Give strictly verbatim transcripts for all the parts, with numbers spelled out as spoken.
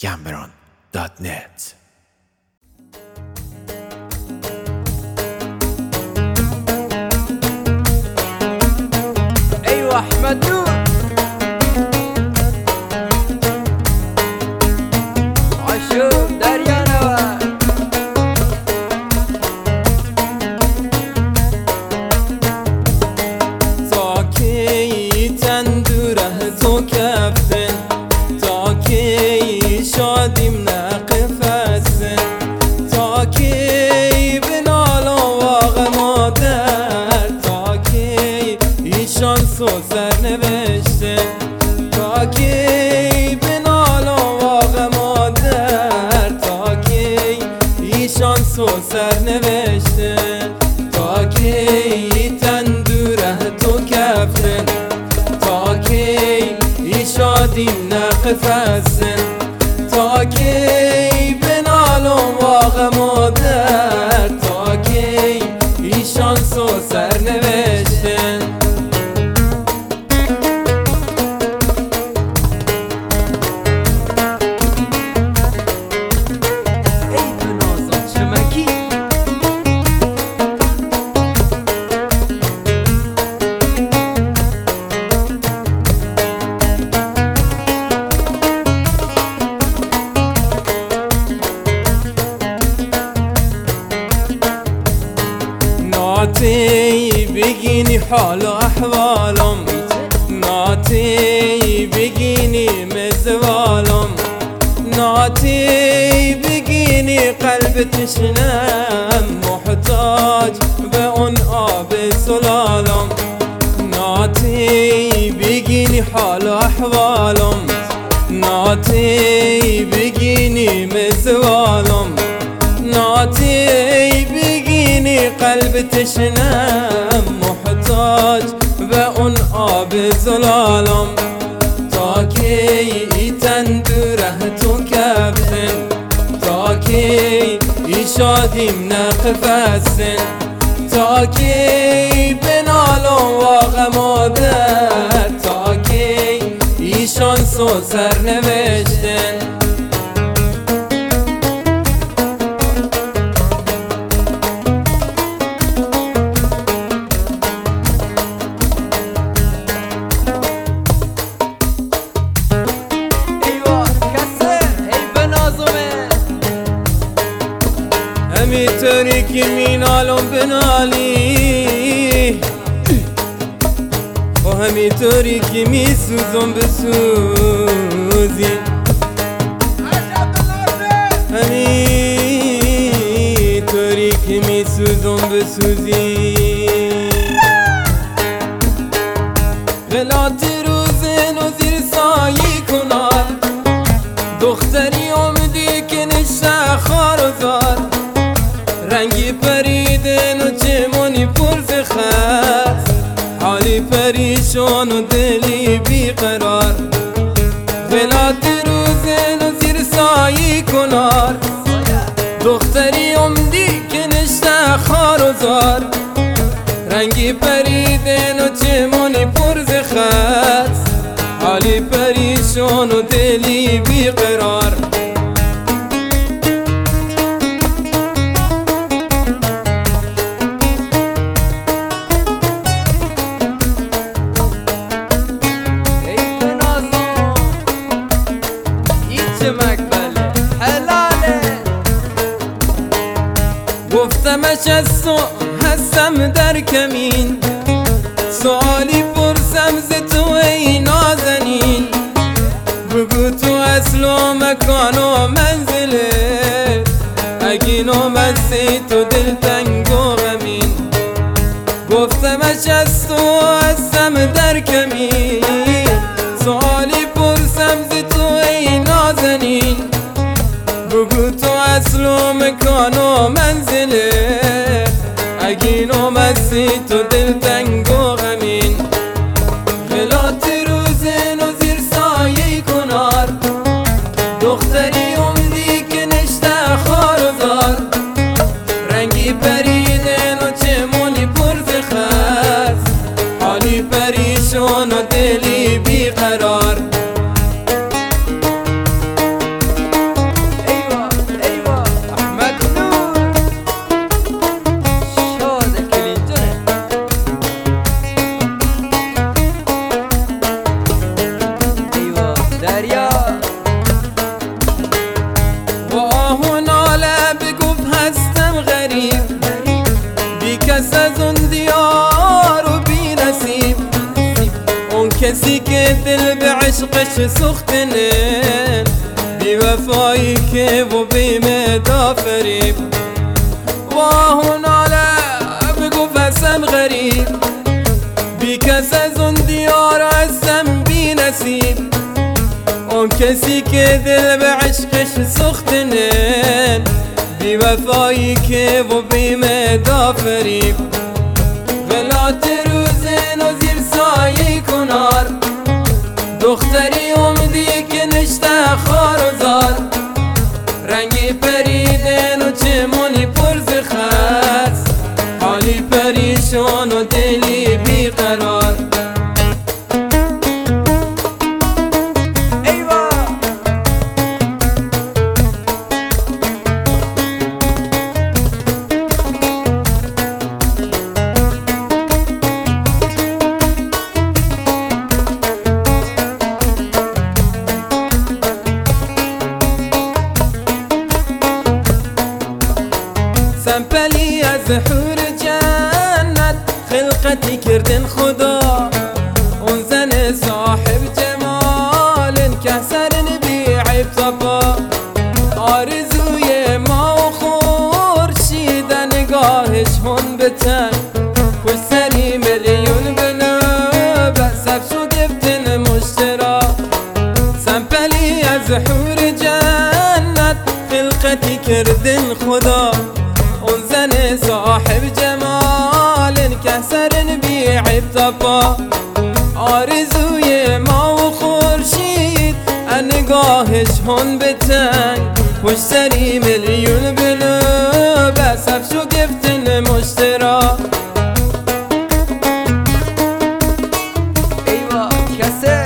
گمبران دات نت. ايوه احمد نور عاشور دریا نوا تا کی تندوره تو کفتن، تا کی شادیم نقفستن، تا کی بنالا واقع مادر، تا کی ایشان سو سر نوشتن، تا کی بنالا واقع مادر، تا کی ایشان سو سر نوشتن، تا کی تندوره تو کفتن، تا کی ایشادیم نقفستن، تا کی بنالم واقع مادر، تا کی ایشان سو سر نوشتن. ای تو نازان چمکی ناتی بگینی حال و احوالم، ناتی بگینی مزوالم، ناتی بگینی قلب تشنم محتاج به اون آب زلالم، ناتی بگینی حال و احوالم، ناتی بگینی مزوالم، ناتی بگینی قلب تشنم محتاج به اون آب زلالم، تا کی تندوره تو کفتن، تا کی ایشادیم نقفستن، تا کی بنالم واقع مادر، تا کی ایشان سو سر نوشتن. همینطوری که مینالم بنالی و همینطوری که میسوزم بسوزی، همینطوری که میسوزم بسوزی، غلات روزن و زیر سایی کنار، دختری آمدی که نشه خار و زار، رنگی پریدن و چمونی پر فخر، حالی پریشان و دلی بیقرار، غلات روزن و زیر سایی کنار، دختری امدی که نشته خار و زار، رنگی پریدن و چمونی پر فخر، حالی پریشان و دلی بیقرار. گفتمش از تو هستم در کمین، سوالی پرسم ز تو ای نازنین، بگو تو اصل و مکان و منزله، اگه نامستی تو دلتنگ و غمین، گفتمش از تو هستم در کمین، سوالی پرسم ز تو ای نازنین، بگو تو اصل و مکان و منزله، اگه نامستی تو دلتنگ و غمین، غلات روزن و زیر سایه کنار، دختری امدی که نشته خار و زار، رنگی پریدن و چمونی پر فخر، حالی پریشان و دلی بیقرار. عشقش سختنه بی وفایی که و بی مدا فریب واه ناله بگو فسم غریب بی کس از اون دیار هستم بی نصیب اون کسی که دل به عشقش سختنه بی وفایی که و بی مدا فریب غلات روزن و زیر سایه کنار دختری اومدی که نشته خار و زار رنگی پریدن و چمونی پرز خست حالی پریشان و دلی بیقرار سمپلی از حور جنت خلقتی کردن خدا اون زن صاحب جمال که سرن بی عیب طبا آرزوی ما و خورشید نگاهش هون بتن خوش سری میلیون بنا بسب شو گفتن مشترا سمپلی از حور جنت خلقتی کردن خدا اون زن صاحب جمال که سرن بی عیب طبا آرزوی ما و خورشید نگاهش هون بتنگ خوش سری میلیون بلو بسب شو گفتن مشترا ایوا کسه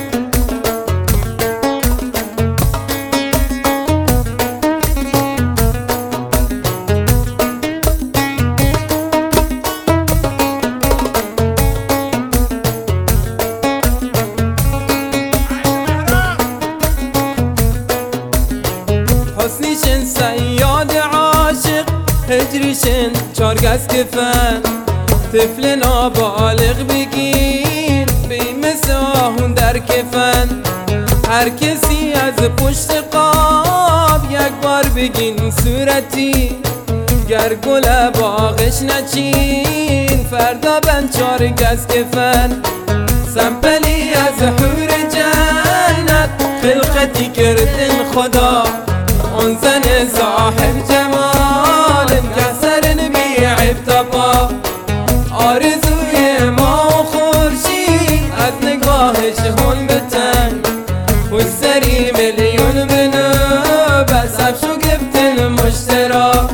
حسنیشن سیاد عاشق هجریشن چارگز کفن طفل نابالغ بگیر بی مساهون در کفن هر کسی از پشت قاب یک بار بگین صورتی گر گل باغش نچین فردا بند چارگز کفن سمپلی از حور جنت خلقتی کردن خدا اون زن صاحب جمال که سرن بی عیب طبا آرزوی ما و خورشید از نگاهش هون بتنگ خوش سری میلیون بنو بسب شو گفتن مشترا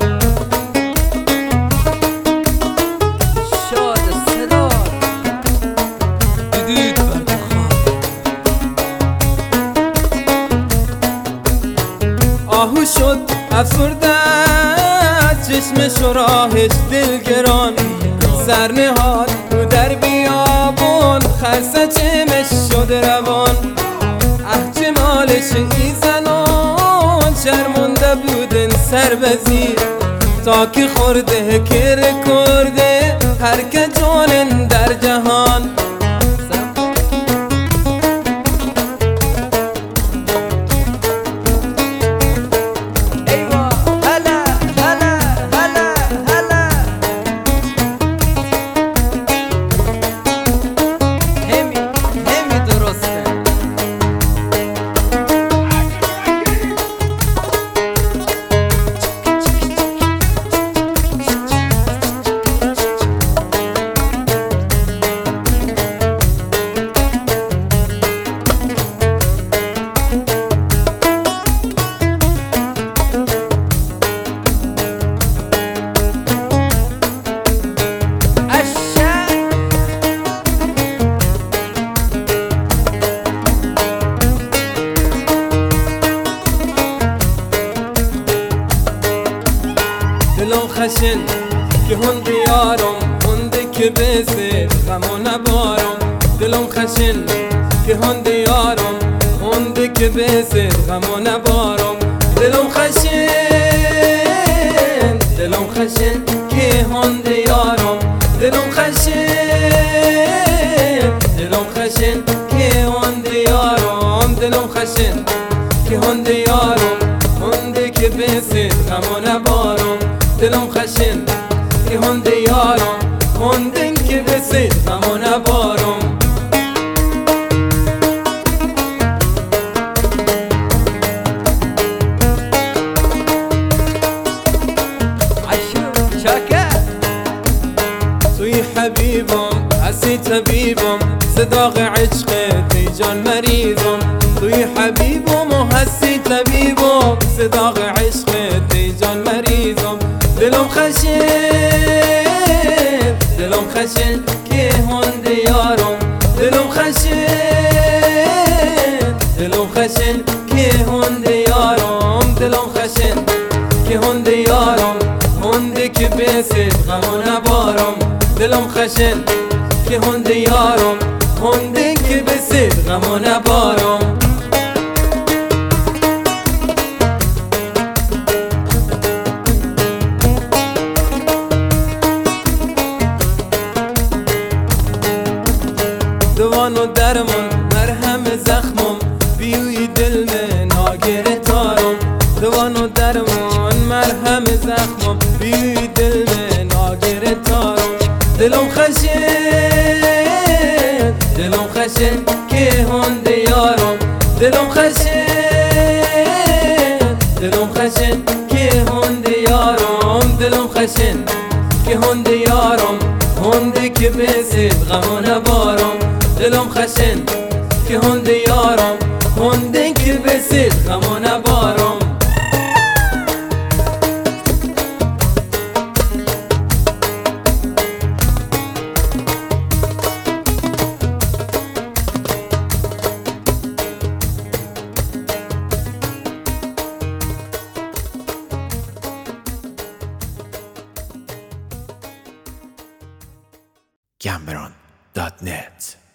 شاد صدا دیدید برد آهو شد افسرده چشمش و راهش دلگران سر نهاد رو در بیابون خرسه چمش شد روان اه جمالش ای زنان شرمنده بودن سر بزیر تا که خورده که رکرده هر که جانن در جهان دلم خشن که هون بیارم هنده که بسه غمو نبارم دلم خشن که هون بیارم هنده که بسه غمو نبارم دلم خشن دلم خشن که هون بیارم دلم خشن دلم خشن که هون بیارم خشن که هنده یارم هنده که بسید غم نبارم دلم خشن که هنده یارم هنده که بسید غم نبارم توی حبیبم هستی طبیبم صداق عشق تی جان مریضم توی حبیبم و هستی طبیبم صداق عشق تی جان مریضم دلم خشن دلم خشن که هنده یارم دلم خشن دلم خشن که هنده یارم دلم خشن که هنده یارم هنده که بسید غم نبارم دلم خشن که هنده یارم هنده که بسید غم نبارم دوان و درمان مرهم زخمم بیوی دل من ناگر تارم دوان و درمان مرهم زخمم بیوی دل من ناگر تارم دلم خشن دلم خشن که هنده یارم دلم خشن دلم خشن که هنده یارم دلم خشن که هنده یارم هنده که بسید غم نبارم دلم خشن که هنده یارم هنده که بسید غم نبارم Cameron dot net